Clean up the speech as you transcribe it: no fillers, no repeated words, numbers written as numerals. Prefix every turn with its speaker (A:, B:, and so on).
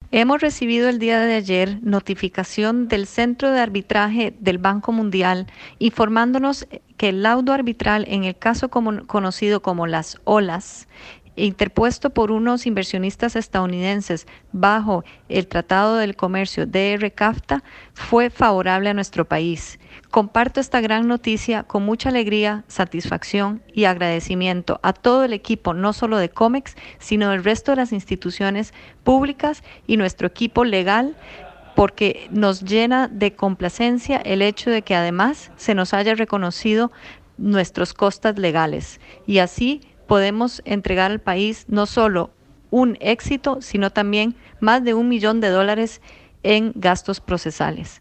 A: Hemos recibido el día de ayer notificación del Centro de Arbitraje del Banco Mundial informándonos que el laudo arbitral en el caso conocido como las olas, interpuesto por unos inversionistas estadounidenses bajo el Tratado del Comercio DR-CAFTA, fue favorable a nuestro país. Comparto esta gran noticia con mucha alegría, satisfacción y agradecimiento a todo el equipo, no solo de COMEX, sino del resto de las instituciones públicas y nuestro equipo legal, porque nos llena de complacencia el hecho de que además se nos haya reconocido nuestros costas legales y así podemos entregar al país no solo un éxito, sino también más de $1 millón en gastos procesales.